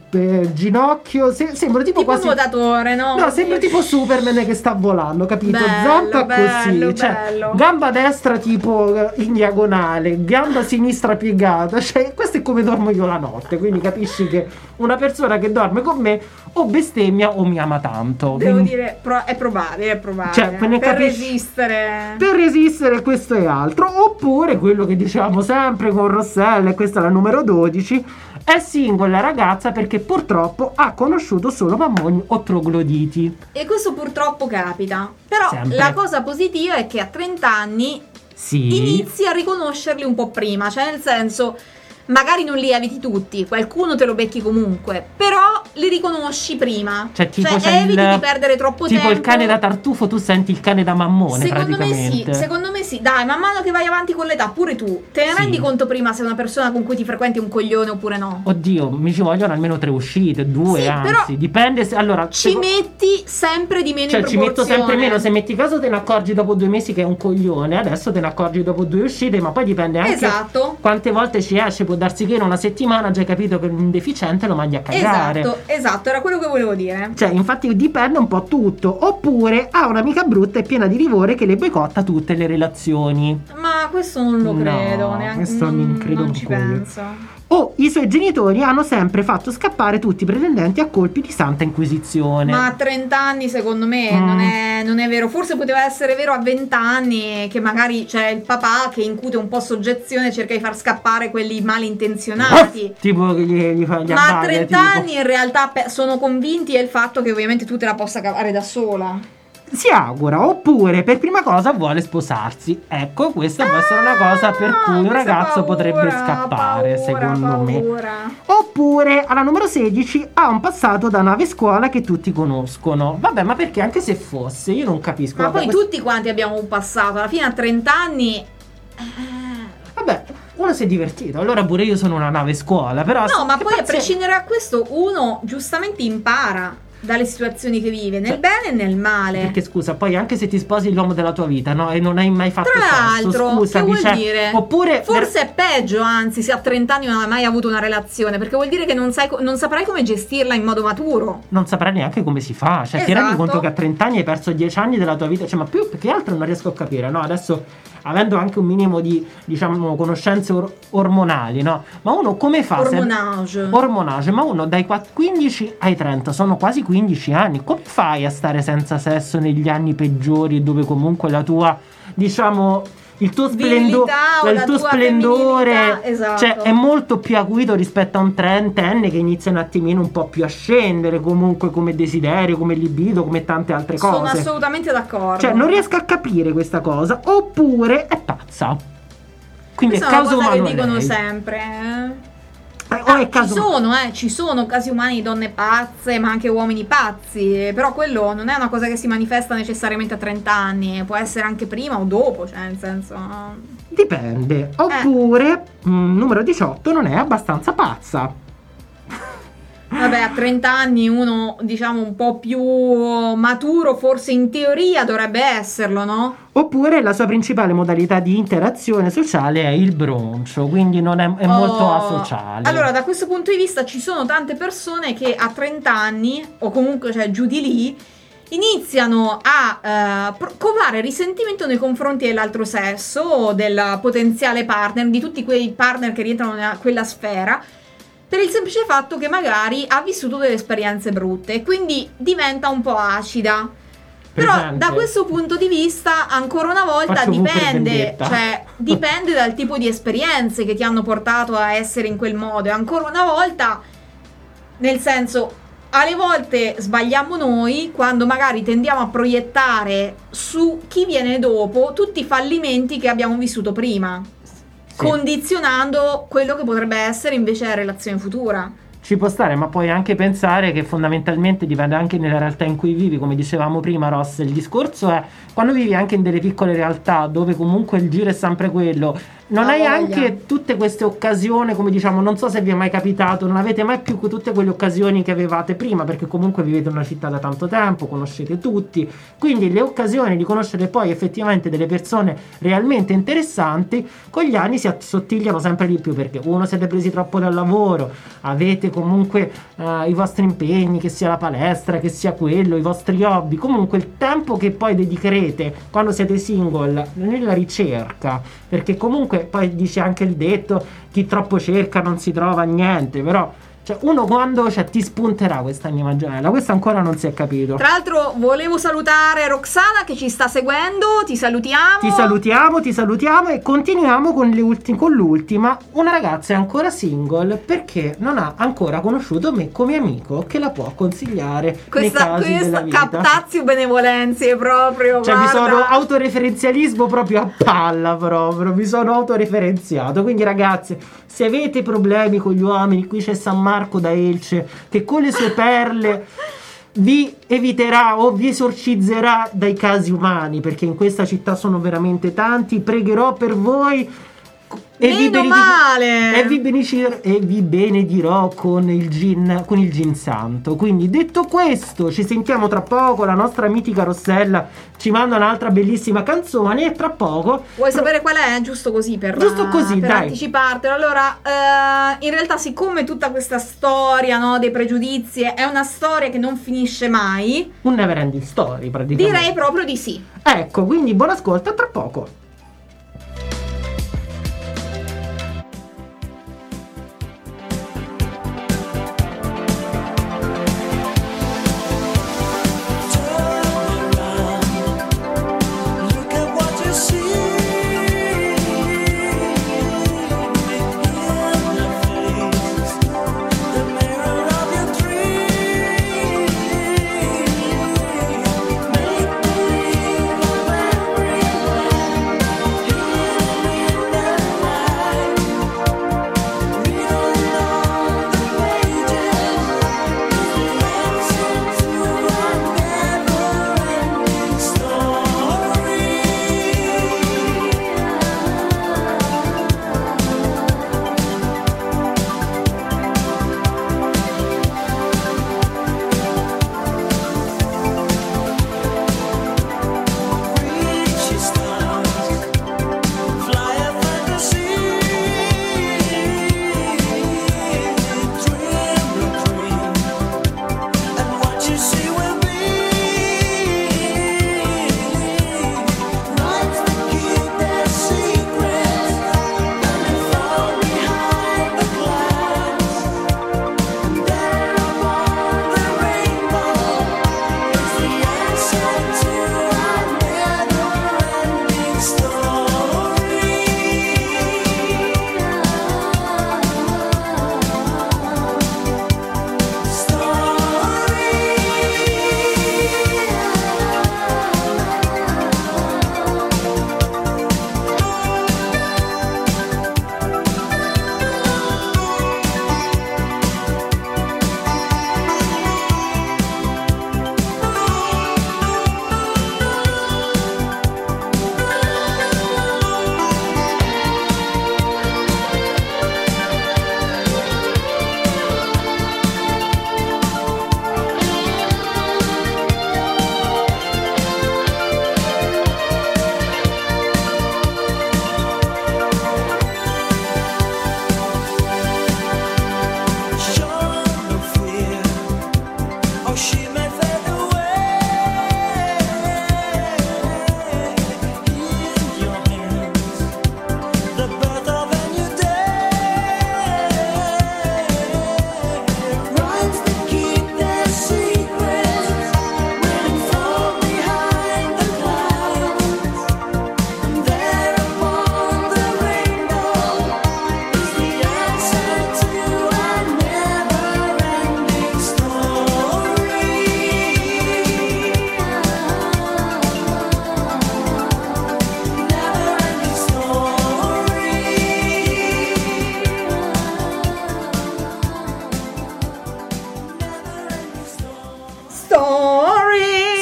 ginocchio, sembra tipo quasi un nuotatore, no? No, sembra tipo Superman che sta volando, capito? Bello, Zampa bello, così, cioè bello. gamba destra tipo in diagonale, gamba sinistra piegata, cioè questo è come dormo io la notte, quindi capisci che una persona che dorme con me o bestemmia o mi ama tanto. Devo quindi dire, è probabile, cioè, per resistere. Per resistere questo e altro. Oppure quello che dicevamo sempre con Rossella, e questa è la numero 12, è single la ragazza perché purtroppo ha conosciuto solo mammoni o trogloditi. E questo purtroppo capita. Però sempre. La cosa positiva è che a 30 anni inizi a riconoscerli un po' prima. Cioè nel senso, magari non li eviti tutti, qualcuno te lo becchi comunque, però li riconosci prima. Cioè eviti di perdere troppo tempo. Tipo il cane da tartufo, tu senti il cane da mammone. Secondo me sì. Dai, man mano che vai avanti con l'età, pure tu te ne rendi conto prima se una persona con cui ti frequenti è un coglione oppure no. Oddio, mi ci vogliono almeno 3 uscite, 2, sì, anzi, però dipende se, allora, ci metti sempre di meno, cioè in ci metto sempre meno. Se metti caso te ne accorgi dopo 2 mesi che è un coglione, adesso te ne accorgi dopo 2 uscite, ma poi dipende anche quante volte ci esce. Può darsi che in una settimana già hai capito che è un deficiente, lo mandi a cagare. Esatto, era quello che volevo dire. Cioè, infatti dipende un po' tutto. Oppure ha un'amica brutta e piena di livore che le boicotta tutte le relazioni. Ma questo non lo credo, neanche. Questo non credo, non ci penso. O i suoi genitori hanno sempre fatto scappare tutti i pretendenti a colpi di santa inquisizione. Ma a 30 anni secondo me non è vero. Forse poteva essere vero a 20 anni, che magari c'è il papà che incute un po' soggezione e cerca di far scappare quelli malintenzionati. Tipo che gli fa gli Ma a 30 anni in realtà sono convinti del fatto che ovviamente tu te la possa cavare da sola. Si augura. Oppure per prima cosa vuole sposarsi. Ecco, questa può essere una cosa per cui un ragazzo potrebbe scappare, secondo me. Oppure alla numero 16 ha un passato da nave scuola che tutti conoscono. Vabbè, ma perché anche se fosse, io non capisco. Ma poi tutti quanti abbiamo un passato. Alla fine a 30 anni vabbè, uno si è divertito. Allora pure io sono una nave scuola, però no, ma poi a prescindere da questo uno giustamente impara dalle situazioni che vive, nel bene e nel male. Perché scusa, poi anche se ti sposi l'uomo della tua vita, no? E non hai mai fatto tra sesso, l'altro, scusa, che vuol dire? Oppure forse è peggio, anzi, se a 30 anni non hai mai avuto una relazione, perché vuol dire che non saprai come gestirla in modo maturo. Non saprai neanche come si fa. Cioè, ti rendi conto che a 30 anni hai perso 10 anni della tua vita? Cioè, ma più che altro non riesco a capire, no? Adesso, avendo anche un minimo di, diciamo, conoscenze ormonali, no? Ma uno come fa? Ormonage. Ma uno dai 15 ai 30 sono quasi 15 anni. Come fai a stare senza sesso negli anni peggiori, dove comunque la tua, diciamo, il tuo splendore esatto, cioè è molto più acuito rispetto a un trentenne che inizia un attimino un po' più a scendere, comunque come desiderio, come libido, come tante altre cose. Sono assolutamente d'accordo. Cioè non riesco a capire questa cosa. Oppure è pazza. Quindi questa è caso umano. Questa è una cosa che dicono sempre. O è caso... Ci sono casi umani di donne pazze, ma anche uomini pazzi, però quello non è una cosa che si manifesta necessariamente a 30 anni, può essere anche prima o dopo, cioè nel senso... Dipende. Oppure, numero 18, non è abbastanza pazza. Vabbè, a 30 anni uno, diciamo, un po' più maturo, forse in teoria dovrebbe esserlo, no? Oppure la sua principale modalità di interazione sociale è il broncio, quindi non è molto asociale. Allora, da questo punto di vista ci sono tante persone che a 30 anni, o comunque cioè giù di lì, iniziano a covare risentimento nei confronti dell'altro sesso o del potenziale partner, di tutti quei partner che rientrano in quella sfera, per il semplice fatto che magari ha vissuto delle esperienze brutte e quindi diventa un po' acida. Però da questo punto di vista ancora una volta dipende dal tipo di esperienze che ti hanno portato a essere in quel modo, e ancora una volta, nel senso, alle volte sbagliamo noi quando magari tendiamo a proiettare su chi viene dopo tutti i fallimenti che abbiamo vissuto prima, condizionando quello che potrebbe essere invece la relazione futura. Ci può stare, ma puoi anche pensare che fondamentalmente dipende anche nella realtà in cui vivi, come dicevamo prima, Ross. Il discorso è quando vivi anche in delle piccole realtà dove comunque il giro è sempre quello, non hai anche tutte queste occasioni, come diciamo, non so se vi è mai capitato, non avete mai più tutte quelle occasioni che avevate prima, perché comunque vivete in una città da tanto tempo, conoscete tutti, quindi le occasioni di conoscere poi effettivamente delle persone realmente interessanti con gli anni si assottigliano sempre di più, perché uno, siete presi troppo dal lavoro, avete comunque i vostri impegni, che sia la palestra, che sia quello, i vostri hobby, comunque il tempo che poi dedicherete quando siete single nella ricerca, perché comunque poi dice anche il detto, chi troppo cerca non si trova niente, però cioè uno quando ti spunterà questa anima gemella, questo ancora non si è capito. Tra l'altro volevo salutare Roxana che ci sta seguendo, ti salutiamo e continuiamo con l'ultima. Una ragazza è ancora single perché non ha ancora conosciuto me come amico che la può consigliare nei casi della vita. Captazio benevolenze proprio, cioè mi sono autoreferenzialismo proprio a palla, proprio mi sono autoreferenziato. Quindi ragazze, se avete problemi con gli uomini, qui c'è San Marco da Elce che con le sue perle vi eviterà o vi esorcizzerà dai casi umani, perché in questa città sono veramente tanti. Pregherò per voi e vi benedirò con il gin santo. Quindi detto questo, ci sentiamo tra poco. La nostra mitica Rossella ci manda un'altra bellissima canzone e tra poco vuoi sapere qual è? Giusto così per anticipartelo. Allora in realtà, siccome tutta questa storia, no, dei pregiudizi è una storia che non finisce mai, un never ending story praticamente, direi proprio di sì. Ecco, quindi buon ascolto, a tra poco.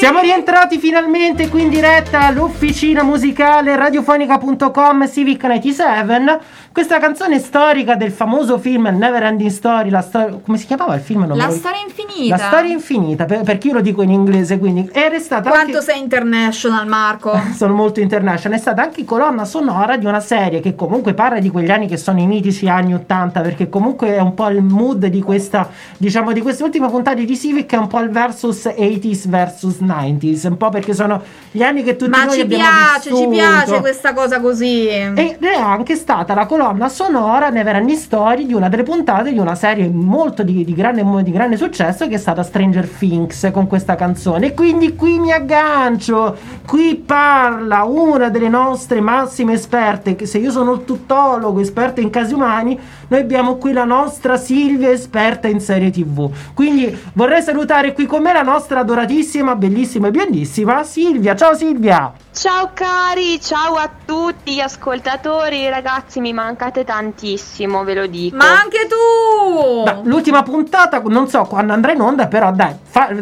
Siamo rientrati finalmente qui in diretta all'officina musicale radiofonica.com Civic 97. Questa canzone storica del famoso film Neverending Story, come si chiamava il film? La storia infinita. La storia infinita, perché io lo dico in inglese, quindi era stata quanto anche... sei international, Marco. Sono molto international. È stata anche colonna sonora di una serie che comunque parla di quegli anni che sono i mitici anni 80, perché comunque è un po' il mood di questa, diciamo, di queste ultime puntate di Civic, è un po' il versus 80s versus 90s, un po' perché sono gli anni che tutti noi abbiamo vissuto. Ci piace questa cosa così. Ed è anche stata la colonna sonora Neverending Story di una delle puntate di una serie molto di grande successo, che è stata Stranger Things, con questa canzone. E quindi qui mi aggancio, qui parla una delle nostre massime esperte, che se io sono il tuttologo esperta in casi umani, noi abbiamo qui la nostra Silvia, esperta in serie TV. Quindi vorrei salutare qui con me la nostra adoratissima, bellissima e biondissima Silvia. Ciao Silvia! Ciao cari, ciao a tutti gli ascoltatori, ragazzi, mi mancate tantissimo, ve lo dico. Ma anche tu! Beh, l'ultima puntata, non so quando andrà in onda, però dai,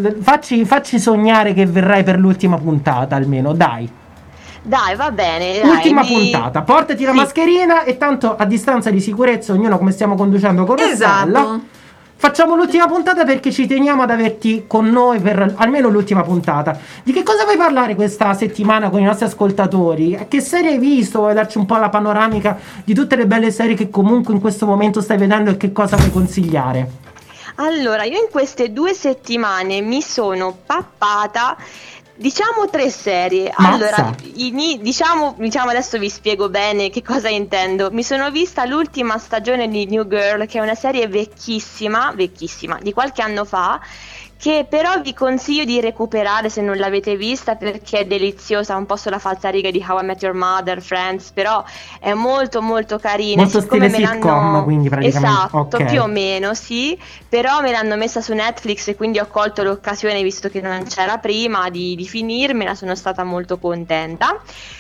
facci sognare che verrai per l'ultima puntata almeno, dai. Dai, va bene. Ultima puntata, portati la mascherina e tanto a distanza di sicurezza, ognuno come stiamo conducendo con Rossella. Esatto. Facciamo l'ultima puntata perché ci teniamo ad averti con noi per almeno l'ultima puntata. Di che cosa vuoi parlare questa settimana con i nostri ascoltatori? Che serie hai visto? Vuoi darci un po' la panoramica di tutte le belle serie che comunque in questo momento stai vedendo e che cosa vuoi consigliare? Allora, io in queste 2 settimane mi sono pappata, diciamo, 3 serie. Mazza. Allora, diciamo adesso vi spiego bene che cosa intendo. Mi sono vista l'ultima stagione di New Girl, che è una serie vecchissima, di qualche anno fa, che però vi consiglio di recuperare se non l'avete vista, perché è deliziosa, un po' sulla falsariga di How I Met Your Mother, Friends, però è molto molto carina. Molto stile sitcom, quindi praticamente. Esatto, okay. Più o meno, sì, però me l'hanno messa su Netflix e quindi ho colto l'occasione, visto che non c'era prima, di finirmela, sono stata molto contenta.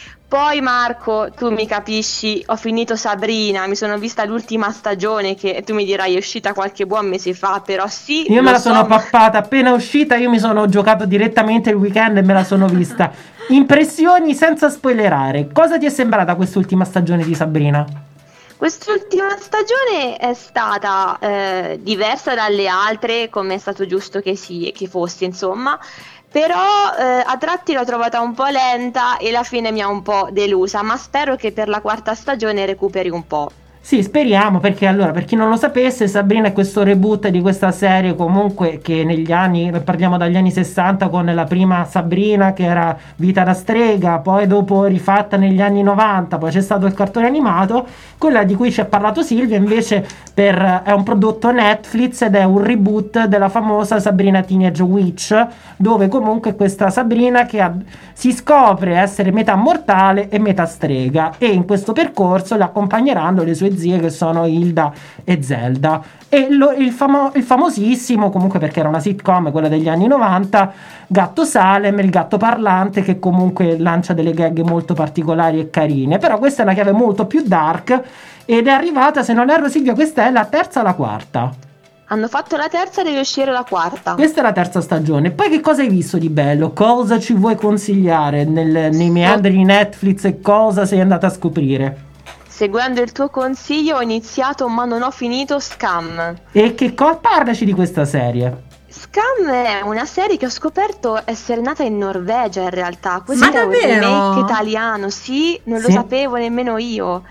Poi Marco, tu mi capisci, ho finito Sabrina, mi sono vista l'ultima stagione, che tu mi dirai è uscita qualche buon mese fa, però sì. Io me la sono pappata appena uscita, io mi sono giocato direttamente il weekend e me la sono vista. Impressioni senza spoilerare, cosa ti è sembrata quest'ultima stagione di Sabrina? Quest'ultima stagione è stata diversa dalle altre, come è stato giusto che fosse, insomma. Però a tratti l'ho trovata un po' lenta e la fine mi ha un po' delusa, ma spero che per la 4ª stagione recuperi un po'. Sì, speriamo, perché allora, per chi non lo sapesse, Sabrina è questo reboot di questa serie comunque che negli anni, parliamo dagli anni 60 con la prima Sabrina che era Vita da strega, poi dopo rifatta negli anni 90, poi c'è stato il cartone animato, quella di cui ci ha parlato Silvia invece è un prodotto Netflix ed è un reboot della famosa Sabrina Teenage Witch, dove comunque questa Sabrina che si scopre essere metà mortale e metà strega, e in questo percorso la accompagneranno le sue zie che sono Hilda e Zelda, e il famosissimo, comunque perché era una sitcom, quella degli anni 90, Gatto Salem, il gatto parlante, che comunque lancia delle gag molto particolari e carine. Però questa è una chiave molto più dark ed è arrivata, se non erro Silvia, questa è la 3ª o la 4ª? Hanno fatto la 3ª, deve uscire la 4ª. Questa è la 3ª stagione. Poi che cosa hai visto di bello? Cosa ci vuoi consigliare nei meandri di Netflix e cosa sei andata a scoprire? Seguendo il tuo consiglio ho iniziato ma non ho finito Scam. E parlaci di questa serie. Scam è una serie che ho scoperto essere nata in Norvegia in realtà. Questo Ma è un davvero? remake italiano, sì, non lo Sì. sapevo nemmeno io.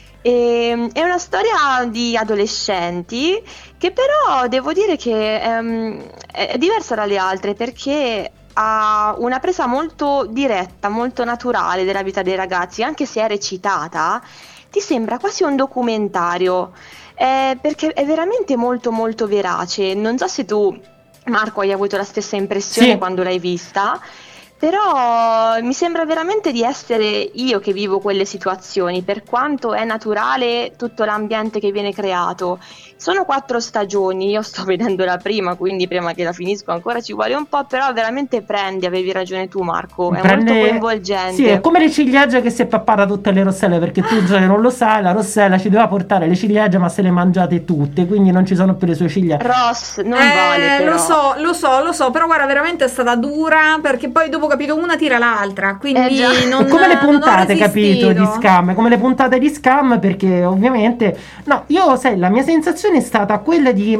È una storia di adolescenti che però devo dire che è diversa dalle altre, perché ha una presa molto diretta, molto naturale della vita dei ragazzi, anche se è recitata. Ti sembra quasi un documentario, perché è veramente molto molto verace. Non so se tu, Marco, hai avuto la stessa impressione Sì. quando l'hai vista, Però mi sembra veramente di essere io che vivo quelle situazioni, per quanto è naturale tutto l'ambiente che viene creato. Sono 4 stagioni, io sto vedendo la prima, quindi prima che la finisco ancora ci vuole un po', però veramente prende, avevi ragione tu Marco, è molto coinvolgente. Sì, è come le ciliegie che si è pappata tutte le rosselle, perché tu già non lo sai, la Rossella ci doveva portare le ciliegie ma se le mangiate tutte, quindi non ci sono più le sue ciliegie. Ross, non vale però. Lo so, però guarda, veramente è stata dura, perché poi dopo capito una tira l'altra, quindi non come le puntate, non ho capito, di resistito. Scam, come le puntate di Scam, perché ovviamente no, io sai, la mia sensazione è stata quella di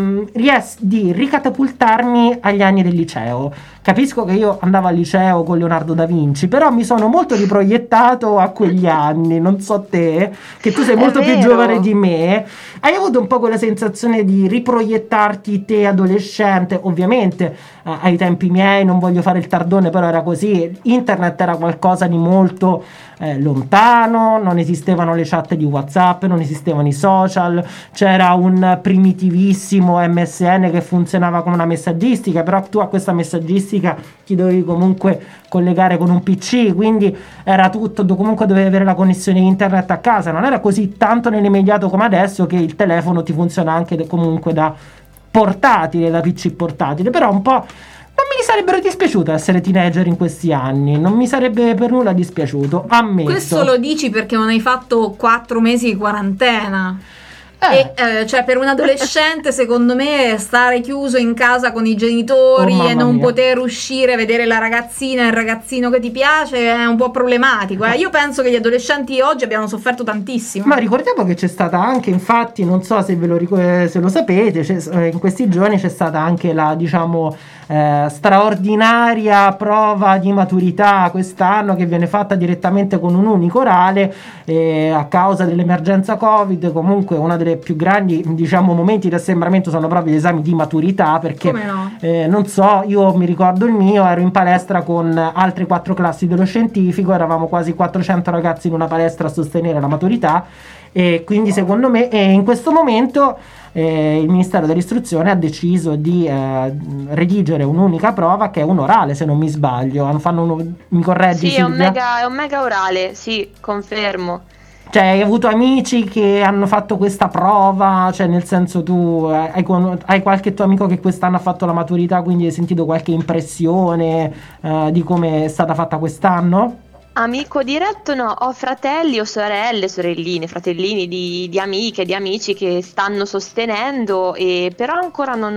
ricatapultarmi agli anni del liceo. Capisco che io andavo al liceo con Leonardo da Vinci, però mi sono molto riproiettato a quegli anni. Non so te, che tu sei molto più giovane di me, hai avuto un po' quella sensazione di riproiettarti te adolescente? Ovviamente ai tempi miei, non voglio fare il tardone, però era così. Internet era qualcosa di molto lontano, non esistevano le chat di WhatsApp, non esistevano i social, c'era un primitivissimo MSN che funzionava con una messaggistica, però tu a questa messaggistica ti dovevi comunque collegare con un PC, quindi era tutto, comunque dovevi avere la connessione internet a casa, non era così tanto nell'immediato come adesso, che il telefono ti funziona anche comunque da portatile, da PC portatile. Però un po' non mi sarebbero dispiaciuto essere teenager in questi anni, non mi sarebbe per nulla dispiaciuto, ammetto. Questo lo dici perché non hai fatto 4 mesi di quarantena. Cioè, per un adolescente, secondo me, stare chiuso in casa con i genitori e non poter uscire, vedere la ragazzina e il ragazzino che ti piace è un po' problematico. Io penso che gli adolescenti oggi abbiano sofferto tantissimo. Ma ricordiamo che c'è stata anche, infatti, non so se se lo sapete, in questi giorni c'è stata anche la, diciamo, straordinaria prova di maturità quest'anno, che viene fatta direttamente con un unico orale, a causa dell'emergenza Covid. Comunque una delle più grandi, diciamo, momenti di assembramento sono proprio gli esami di maturità, perché come no? Non so, io mi ricordo il mio, ero in palestra con altre 4 classi dello scientifico, eravamo quasi 400 ragazzi in una palestra a sostenere la maturità, e quindi secondo me in questo momento il Ministero dell'Istruzione ha deciso di redigere un'unica prova, che è un orale, se non mi sbaglio. Mi correggi? Sì, Silvia? è un mega orale, sì, confermo. Cioè, hai avuto amici che hanno fatto questa prova? Cioè, nel senso, tu hai qualche tuo amico che quest'anno ha fatto la maturità, quindi hai sentito qualche impressione di come è stata fatta quest'anno? Amico diretto no, ho fratelli o sorelle, sorelline, fratellini di amiche, di amici che stanno sostenendo, però ancora non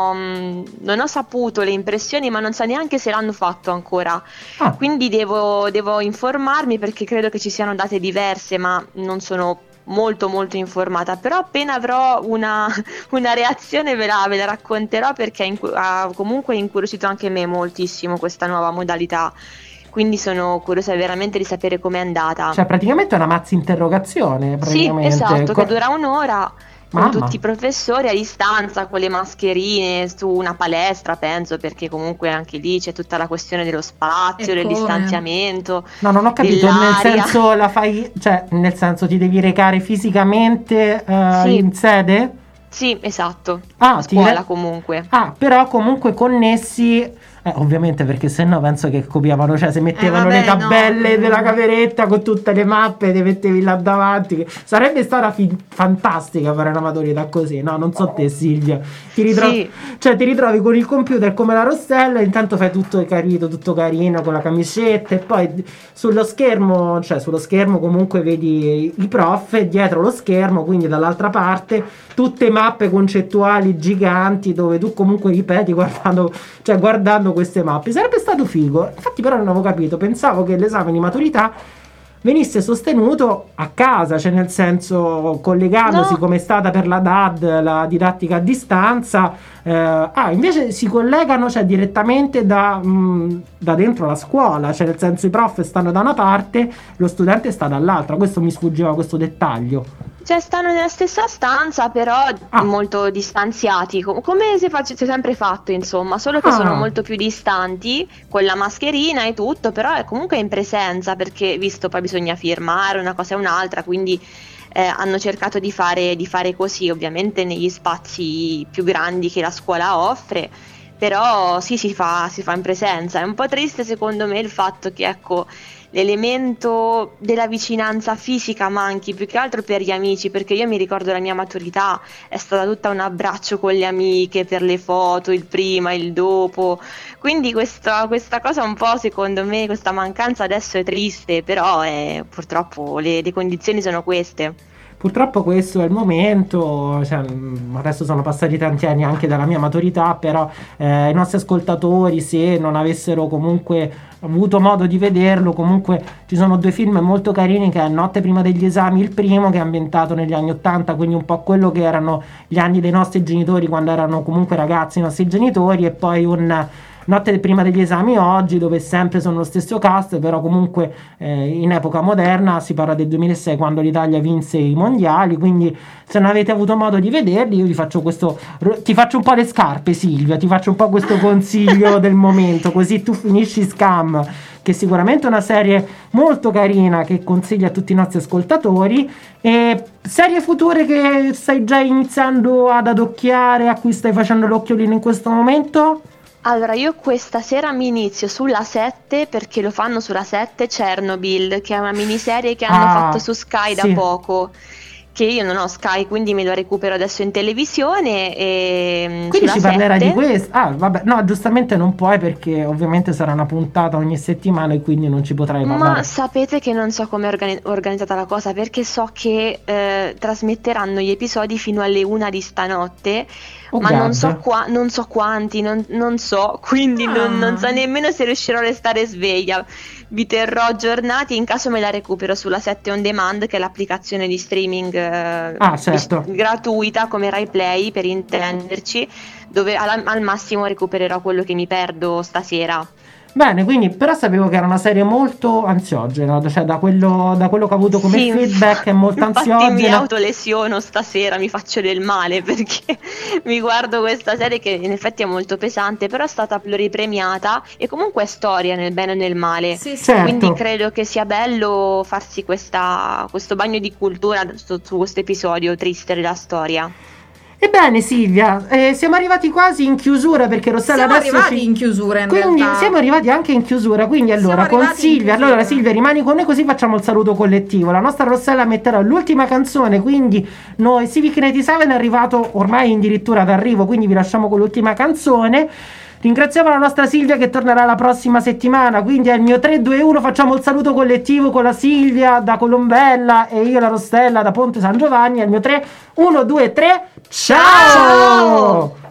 ho saputo le impressioni, ma non so neanche se l'hanno fatto ancora. Quindi devo informarmi, perché credo che ci siano date diverse, ma non sono molto informata. Però appena avrò una reazione ve la racconterò, perché ha comunque incuriosito anche me moltissimo questa nuova modalità. Quindi sono curiosa veramente di sapere com'è andata. Cioè, praticamente è una mazza interrogazione. Sì, esatto, che dura un'ora con Mamma. tutti i professori a distanza, con le mascherine, su una palestra, penso, perché comunque anche lì c'è tutta la questione dello spazio, del distanziamento. No, non ho capito, dell'aria. nel senso la fai, cioè, nel senso ti devi recare fisicamente Sì. in sede? Sì, esatto. Ah, A scuola comunque. Però comunque connessi. Ovviamente, perché sennò penso che copiavano, cioè se mettevano le tabelle della cameretta con tutte le mappe, le mettevi là davanti. Sarebbe stata fantastica fare una maturità così, no? Non so te, Silvia. Ti ritrovi con il computer come la Rossella, intanto fai tutto carino con la camicetta, e poi sullo schermo comunque vedi i prof, e dietro lo schermo, quindi dall'altra parte, tutte mappe concettuali giganti dove tu comunque ripeti guardando queste mappe. Sarebbe stato figo. Infatti però non avevo capito, pensavo che l'esame di maturità venisse sostenuto a casa, cioè nel senso collegandosi come è stata per la DAD, la didattica a distanza. Invece si collegano, cioè, direttamente da dentro la scuola, cioè nel senso i prof stanno da una parte, lo studente sta dall'altra. Questo mi sfuggiva, questo dettaglio. Cioè stanno nella stessa stanza, però molto distanziati, come si è sempre fatto, insomma, solo che sono molto più distanti, con la mascherina e tutto, però è comunque in presenza, perché visto poi bisogna firmare una cosa e un'altra, quindi hanno cercato di fare così, ovviamente negli spazi più grandi che la scuola offre, però sì, si fa in presenza. È un po' triste secondo me il fatto che, ecco, l'elemento della vicinanza fisica manchi, più che altro per gli amici, perché io mi ricordo la mia maturità è stata tutta un abbraccio con le amiche per le foto, il prima, il dopo, quindi questa cosa un po', secondo me, questa mancanza adesso è triste, però purtroppo le condizioni sono queste. Purtroppo questo è il momento, cioè, adesso sono passati tanti anni anche dalla mia maturità, però i nostri ascoltatori, se non avessero comunque avuto modo di vederlo, comunque ci sono 2 film molto carini, che è Notte prima degli esami, il primo, che è ambientato negli anni 80, quindi un po' quello che erano gli anni dei nostri genitori quando erano comunque ragazzi i nostri genitori, e poi un Notte prima degli esami oggi, dove sempre sono lo stesso cast, però comunque in epoca moderna, si parla del 2006 quando l'Italia vinse i mondiali, quindi se non avete avuto modo di vederli io ti faccio un po' le scarpe, Silvia, ti faccio un po' questo consiglio del momento, così tu finisci Scam, che è sicuramente una serie molto carina che consiglio a tutti i nostri ascoltatori. E serie future che stai già iniziando ad adocchiare, a cui stai facendo l'occhiolino in questo momento? Allora, io questa sera mi inizio sulla 7, perché lo fanno sulla 7, Chernobyl, che è una miniserie che hanno fatto su Sky da sì. poco, che io non ho Sky, quindi me lo recupero adesso in televisione. E quindi ci parlerai 7. di questo? Ah, vabbè, no, giustamente non puoi, perché ovviamente sarà una puntata ogni settimana e quindi non ci potrai parlare. Ma sapete che non so come è organizzata la cosa, perché so che trasmetteranno gli episodi fino alle 1 di stanotte, Oh, ma non so, God. non so quanti, non so, quindi non so nemmeno se riuscirò a restare sveglia. Vi terrò aggiornati in caso me la recupero sulla 7 On Demand, che è l'applicazione di streaming certo. gratuita come Rai Play, per intenderci, dove al massimo recupererò quello che mi perdo stasera. Bene, quindi però sapevo che era una serie molto ansiogena, cioè da quello che ho avuto come Sì, feedback è molto infatti ansiogena. mi autolesiono stasera, mi faccio del male perché mi guardo questa serie che in effetti è molto pesante, però è stata pluripremiata e comunque è storia nel bene e nel male. Sì, sì. Certo. Quindi credo che sia bello farsi questo bagno di cultura su questo episodio triste della storia. Ebbene Silvia, siamo arrivati quasi in chiusura, perché Rossella Siamo adesso arrivati in chiusura in quindi realtà. siamo arrivati anche in chiusura, quindi allora Siamo con arrivati in Silvia, chiusura. allora Silvia rimani con noi così facciamo il saluto collettivo. La nostra Rossella metterà l'ultima canzone, quindi noi Civic 97 è arrivato ormai addirittura d'arrivo, quindi vi lasciamo con l'ultima canzone. Ringraziamo la nostra Silvia che tornerà la prossima settimana, quindi è il mio 3, 2, 1, facciamo il saluto collettivo con la Silvia da Colombella e io la Rossella da Ponte San Giovanni. È il mio 3, 1, 2, 3, ciao!